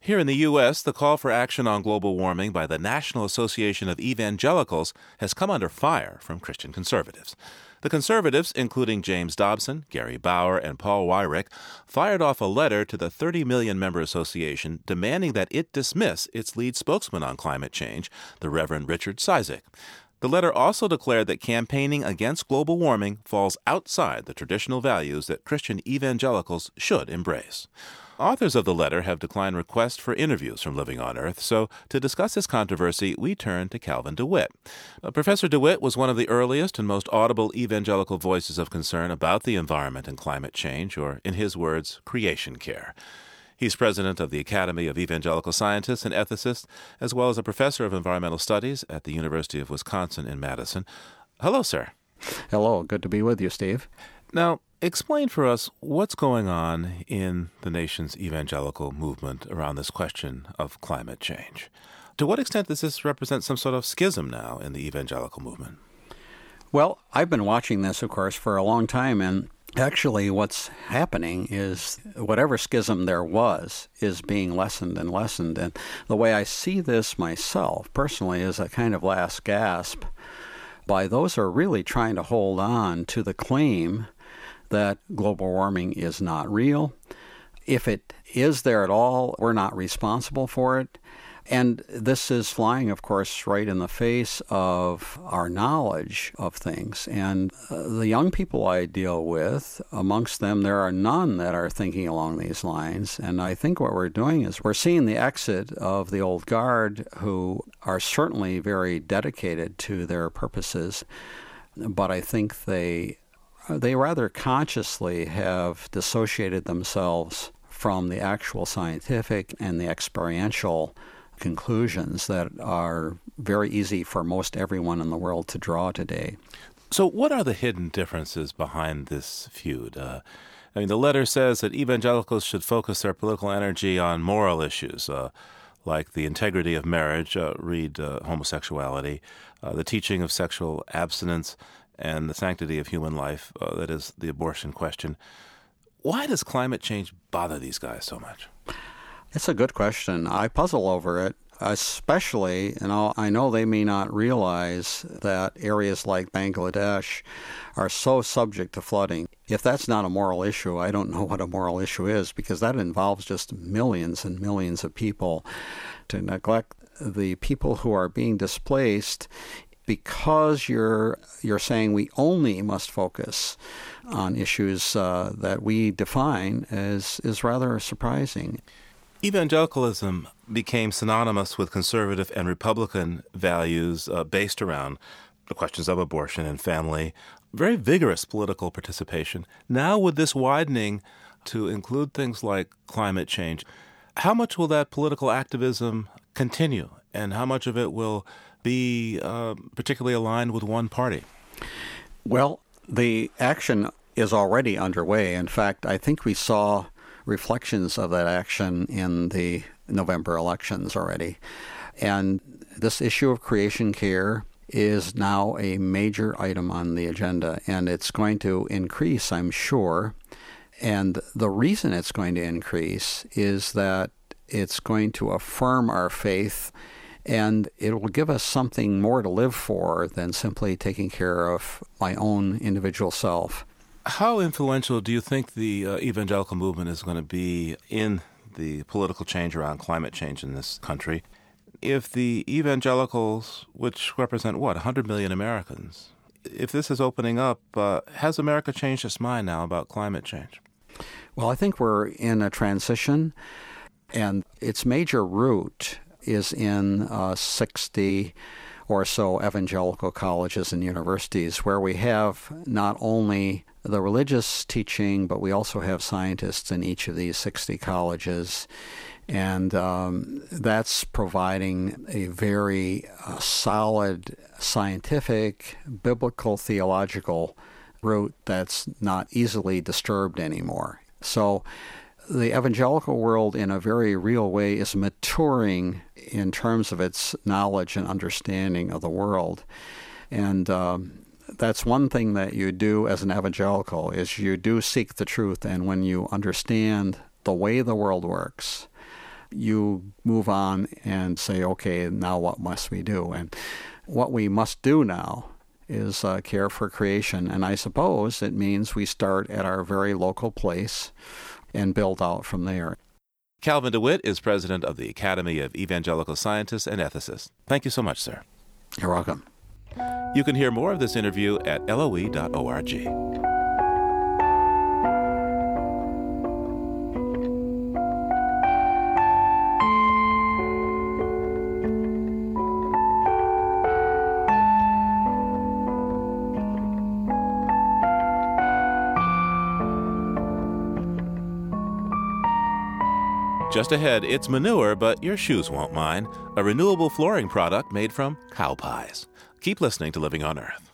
Here in the U.S., the call for action on global warming by the National Association of Evangelicals has come under fire from Christian conservatives. The conservatives, including James Dobson, Gary Bauer, and Paul Weyrich, fired off a letter to the 30 million member association demanding that it dismiss its lead spokesman on climate change, the Reverend Richard Cizik. The letter also declared that campaigning against global warming falls outside the traditional values that Christian evangelicals should embrace. Authors of the letter have declined requests for interviews from Living on Earth, so to discuss this controversy, we turn to Calvin DeWitt. Professor DeWitt was one of the earliest and most audible evangelical voices of concern about the environment and climate change, or, in his words, creation care. He's president of the Academy of Evangelical Scientists and Ethicists, as well as a professor of environmental studies at the University of Wisconsin in Madison. Hello, sir. Hello. Good to be with you, Steve. Now, explain for us what's going on in the nation's evangelical movement around this question of climate change. To what extent does this represent some sort of schism now in the evangelical movement? Well, I've been watching this, of course, for a long time, and actually what's happening is whatever schism there was is being lessened and lessened. And the way I see this myself, personally, is a kind of last gasp by those who are really trying to hold on to the claim that global warming is not real. If it is there at all, we're not responsible for it. And this is flying, of course, right in the face of our knowledge of things. And the young people I deal with, amongst them, there are none that are thinking along these lines. And I think what we're doing is we're seeing the exit of the old guard, who are certainly very dedicated to their purposes. But I think they rather consciously have dissociated themselves from the actual scientific and the experiential conclusions that are very easy for most everyone in the world to draw today. So what are the hidden differences behind this feud? The letter says that evangelicals should focus their political energy on moral issues, like the integrity of marriage, read homosexuality, the teaching of sexual abstinence, and the sanctity of human life, that is the abortion question. Why does climate change bother these guys so much? It's a good question. I puzzle over it, especially, I know they may not realize that areas like Bangladesh are so subject to flooding. If that's not a moral issue, I don't know what a moral issue is, because that involves just millions and millions of people. To neglect the people who are being displaced because you're saying we only must focus on issues that we define is rather surprising. Evangelicalism became synonymous with conservative and Republican values based around the questions of abortion and family, very vigorous political participation. Now with this widening to include things like climate change, how much will that political activism continue, and how much of it will be particularly aligned with one party? Well, the action is already underway. In fact, I think we saw reflections of that action in the November elections already. And this issue of creation care is now a major item on the agenda, and it's going to increase, I'm sure. And the reason it's going to increase is that it's going to affirm our faith, and it will give us something more to live for than simply taking care of my own individual self. How influential do you think the evangelical movement is going to be in the political change around climate change in this country? If the evangelicals, which represent, 100 million Americans, if this is opening up, has America changed its mind now about climate change? Well, I think we're in a transition, and its major root is in 60 or so evangelical colleges and universities, where we have not only the religious teaching, but we also have scientists in each of these 60 colleges. And that's providing a very solid scientific, biblical, theological root that's not easily disturbed anymore. So the evangelical world, in a very real way, is maturing in terms of its knowledge and understanding of the world. And that's one thing that you do as an evangelical, is you do seek the truth. And when you understand the way the world works, you move on and say, okay, now what must we do? And what we must do now is care for creation. And I suppose it means we start at our very local place and build out from there. Calvin DeWitt is president of the Academy of Evangelical Scientists and Ethicists. Thank you so much, sir. You're welcome. You can hear more of this interview at loe.org. Just ahead, it's manure, but your shoes won't mind. A renewable flooring product made from cow pies. Keep listening to Living on Earth.